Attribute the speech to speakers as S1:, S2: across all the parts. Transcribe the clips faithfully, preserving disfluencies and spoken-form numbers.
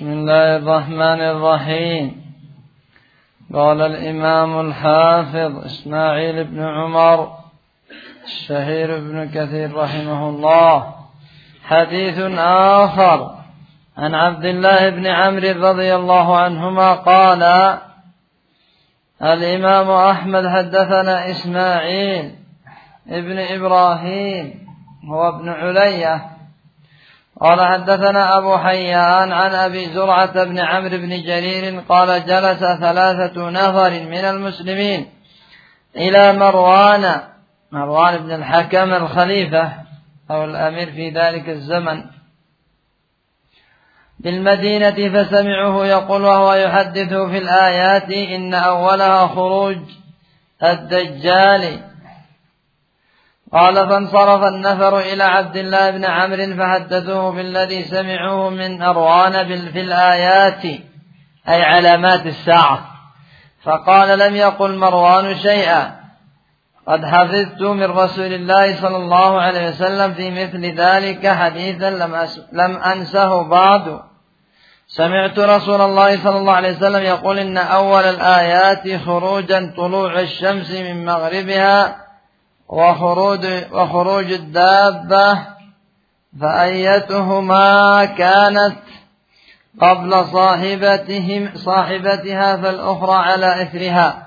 S1: بسم الله الرحمن الرحيم. قال الإمام الحافظ إسماعيل بن عمر الشهير بن كثير رحمه الله: حديث آخر عن عبد الله بن عمرو رضي الله عنهما قال: الإمام أحمد حدثنا إسماعيل ابن إبراهيم هو ابن علية قال حدثنا أبو حيان عن أبي زرعة بن عمرو بن جرير قال: جلس ثلاثة نفر من المسلمين إلى مروان مروان بن الحكم الخليفة أو الأمير في ذلك الزمن بالمدينة، فسمعوه يقول وهو يحدث في الآيات: إن أولها خروج الدجال. قال: فانصرف النفر إلى عبد الله بن عمرو فحدثوه بالذي سمعوه من أروان في الآيات، أي علامات الساعة. فقال: لم يقل مروان شيئا، قد حفظت من رسول الله صلى الله عليه وسلم في مثل ذلك حديثا لم أنسه بعد. سمعت رسول الله صلى الله عليه وسلم يقول: إن أول الآيات خروجا طلوع الشمس من مغربها وخروج, وخروج الدابة، فأيتهما كانت قبل صاحبتهم صاحبتها فالأخرى على إثرها.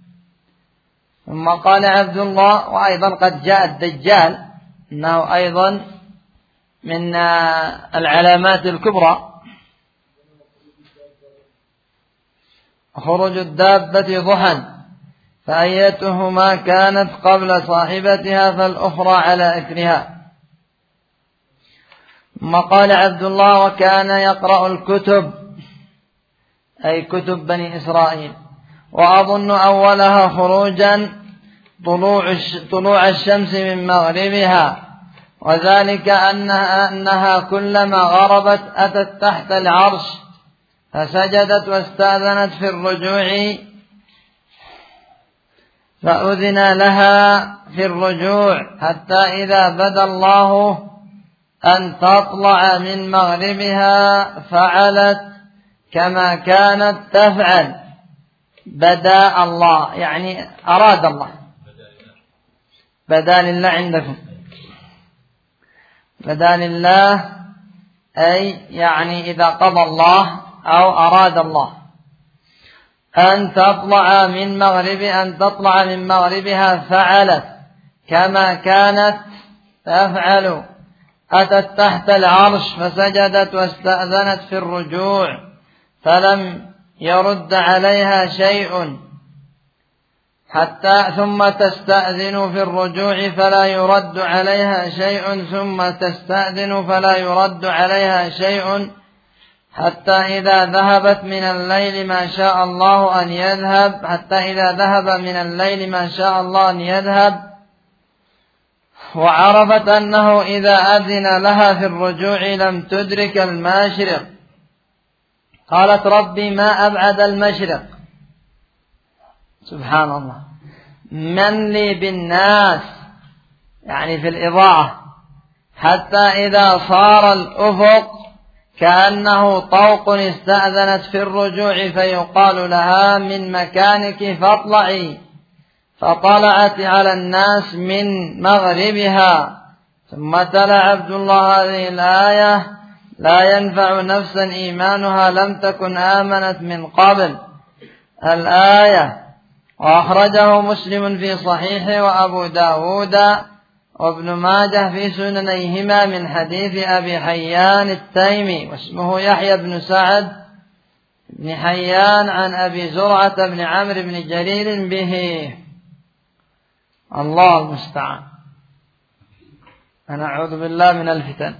S1: ثم قال عبد الله: وأيضا قد جاء الدجال، إنه أيضا من العلامات الكبرى. خروج الدابة ضحى، فأيتهما كانت قبل صاحبتها فالأخرى على إثرها. ثم قال عبد الله: وكان يقرأ الكتب، أي كتب بني إسرائيل، وأظن أولها خروجا طلوع طلوع الشمس من مغربها، وذلك أنها, أنها كلما غربت أتت تحت العرش فسجدت واستأذنت في الرجوع، فأذن لها في الرجوع حتى إذا بدا الله أن تطلع من مغربها فعلت كما كانت تفعل. بدا الله يعني أراد الله، بدا لله عندكم، بدا لله أي يعني إذا قضى الله أو أراد الله أن تطلع من مغرب أن تطلع من مغربها فعلت كما كانت تفعل، أتت تحت العرش فسجدت واستأذنت في الرجوع فلم يرد عليها شيء حتى ثم تستأذن في الرجوع فلا يرد عليها شيء ثم تستأذن فلا يرد عليها شيء حتى إذا ذهبت من الليل ما شاء الله أن يذهب حتى إذا ذهب من الليل ما شاء الله أن يذهب، وعرفت أنه إذا أذن لها في الرجوع لم تدرك المشرق. قالت: ربي ما أبعد المشرق، سبحان الله، من لي بالناس يعني في الإضاءة، حتى إذا صار الأفق كأنه طوق استأذنت في الرجوع فيقال لها: من مكانك فاطلعي، فطلعت على الناس من مغربها. ثم تلا عبد الله هذه الآية: لا ينفع نفسا إيمانها لم تكن آمنت من قبل، الآية. وأخرجه مسلم في صحيحه وأبو داود وابن ماجه في سننيهما من حديث أبي حيان التيمي، واسمه يحيى بن سعد بن حيان عن أبي زرعة بن عمرو بن جرير به. الله المستعان. نعوذ بالله من الفتن.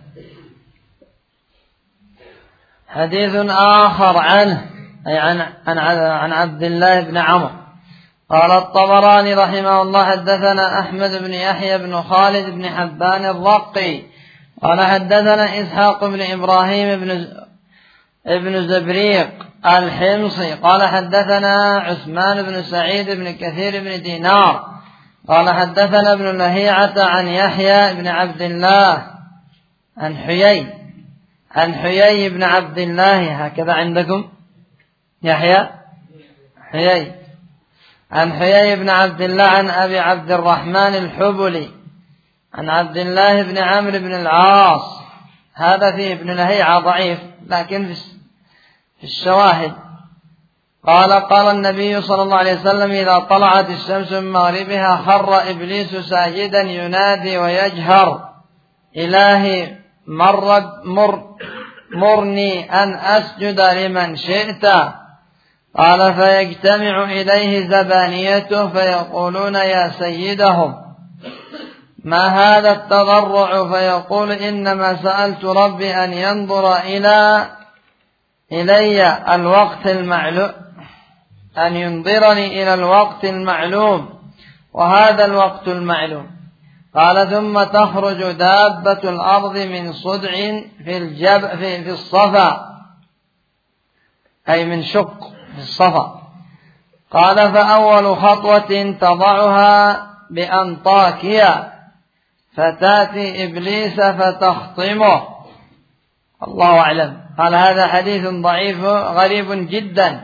S1: حديث آخر عنه أي عن, عن, عن عبد الله بن عمرو قال الطبراني رحمه الله: حدثنا أحمد بن يحيى بن خالد بن حبان الرقي قال حدثنا إسحاق بن إبراهيم بن ابن زبريق الحمصي قال حدثنا عثمان بن سعيد بن كثير بن دينار قال حدثنا ابن لهيعة عن يحيى بن عبد الله عن حيي عن حيي بن عبد الله، هكذا عندكم يحيى حيي، عن حيي بن عبد الله عن أبي عبد الرحمن الحبلي عن عبد الله بن عمرو بن العاص. هذا فيه ابن لهيعة ضعيف، لكن في الشواهد قال قال النبي صلى الله عليه وسلم: إذا طلعت الشمس من مغربها خر إبليس ساجدا ينادي ويجهر: إلهي مر مر مرني أن أسجد لمن شئت. قال: فيجتمع إليه زبانيته فيقولون: يا سيدهم ما هذا التضرع؟ فيقول: إنما سألت ربي أن ينظر إلى إلي الوقت المعلوم، أن ينظرني إلى الوقت المعلوم، وهذا الوقت المعلوم. قال: ثم تخرج دابة الأرض من صدع في الجب في, في الصفا، أي من شق في الصفا. قال: فأول خطوة تضعها بأنطاكيا فتأتي إبليس فتخطمه. الله أعلم. قال: هذا حديث ضعيف غريب جدا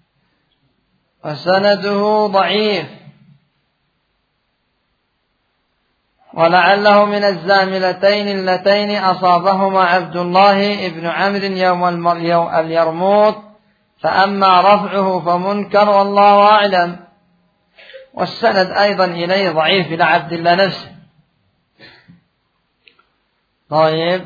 S1: وسنده ضعيف، ولعله من الزاملتين اللتين أصابهما عبد الله بن عمرو يوم اليرموك، فأما رفعه فمنكر والله أعلم. والسند أيضا إليه ضعيف إلى عبد الله نفسه. طيب،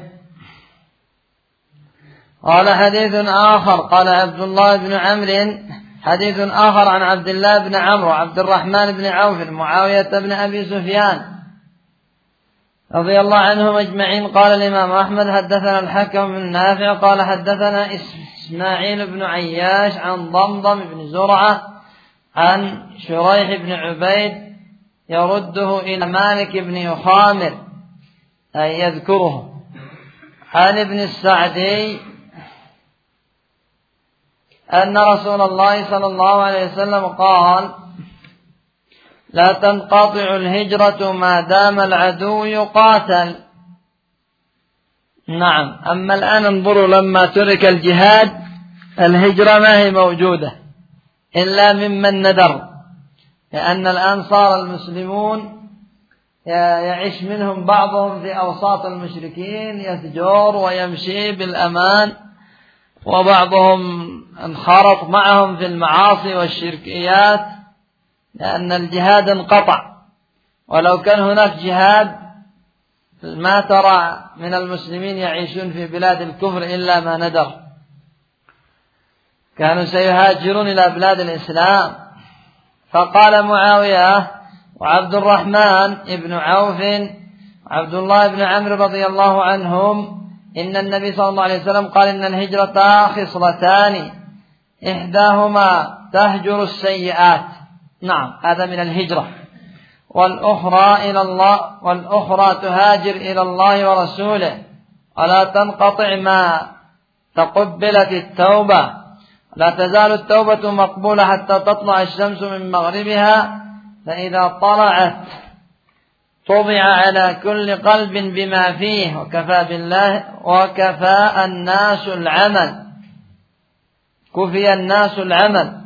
S1: قال: حديث آخر. قال عبد الله بن عمرو: حديث آخر عن عبد الله بن عمرو عبد الرحمن بن عوف معاوية بن أبي سفيان رضي الله عنهم أجمعين. قال الإمام أحمد: حدثنا الحكم بن نافع قال حدثنا إسماعيل بن عياش عن ضمضم بن زرعة عن شريح بن عبيد يرده إلى مالك بن يخامر، أي يذكره، عن ابن السعدي أن رسول الله صلى الله عليه وسلم قال: لا تنقطع الهجرة ما دام العدو يقاتل. نعم. أما الآن انظروا، لما ترك الجهاد الهجرة ما هي موجودة إلا ممن ندر، لأن الآن صار المسلمون يعيش منهم بعضهم في أوساط المشركين يتجور ويمشي بالأمان، وبعضهم انخرط معهم في المعاصي والشركيات، لأن الجهاد انقطع. ولو كان هناك جهاد ما ترى من المسلمين يعيشون في بلاد الكفر إلا ما ندر، كانوا سيهاجرون إلى بلاد الإسلام. فقال معاوية وعبد الرحمن ابن عوف وعبد الله بن عمرو رضي الله عنهم: إن النبي صلى الله عليه وسلم قال: إن الهجرة خصلتان، إحداهما تهجر السيئات، نعم هذا من الهجرة، والأخرى إلى الله والأخرى تهاجر إلى الله ورسوله، ولا تنقطع ما تقبلت التوبة، لا تزال التوبة مقبولة حتى تطلع الشمس من مغربها، فإذا طلعت طبع على كل قلب بما فيه، وكفى بالله وكفى الناس العمل، كفي الناس العمل.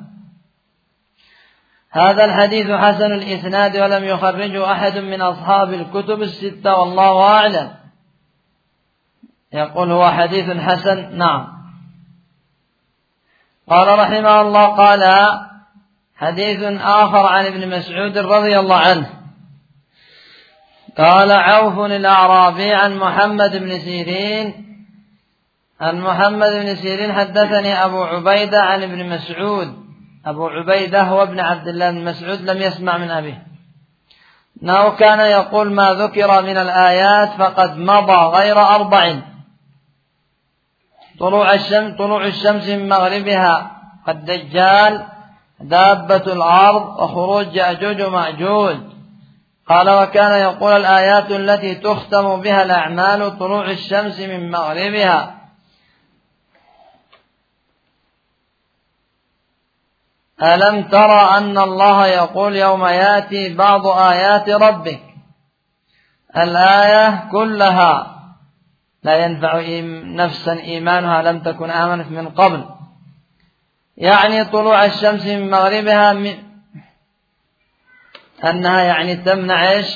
S1: هذا الحديث حسن الإسناد ولم يخرجه أحد من أصحاب الكتب الستة والله أعلم. يقول هو حديث حسن. نعم. قال رحمه الله: قال حديث آخر عن ابن مسعود رضي الله عنه قال: عوف الأعرابي عن محمد بن سيرين عن محمد بن سيرين حدثني أبو عبيدة عن ابن مسعود. أبو عبيدة هو ابن عبد الله بن مسعود، لم يسمع من أبيه، أنه كان يقول: ما ذكر من الآيات فقد مضى غير أربع: طلوع الشمس طلوع الشمس من مغربها، الدجال، دابة الأرض، وخروج يأجوج ومأجوج. قال: وكان يقول: الآيات التي تختم بها الأعمال طلوع الشمس من مغربها. ألم ترى أن الله يقول: يوم يأتي بعض آيات ربك، الآية كلها لا ينفع نفسا إيمانها لم تكن آمنت من قبل، يعني طلوع الشمس من مغربها، من أنها يعني تمنع إيش؟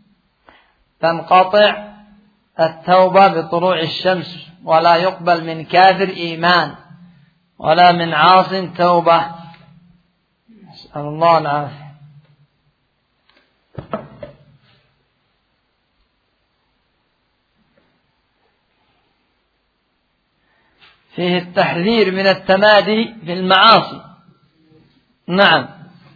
S1: تنقطع التوبة بطلوع الشمس، ولا يقبل من كافر إيمان ولا من عاص توبة. نسأل الله العافية. فيه التحذير من التمادي في المعاصي، نعم،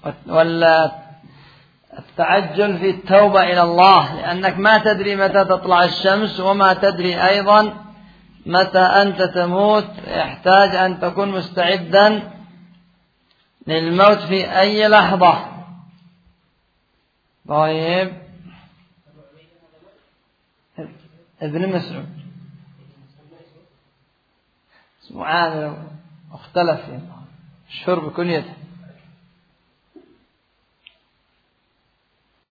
S1: والتعجل في التوبة إلى الله، لأنك ما تدري متى تطلع الشمس، وما تدري أيضا متى أنت تموت، يحتاج أن تكون مستعدا للموت في أي لحظة. طيب، ابن مسعود اسمه عامر، اختلف فيه، مشهور بكنيته.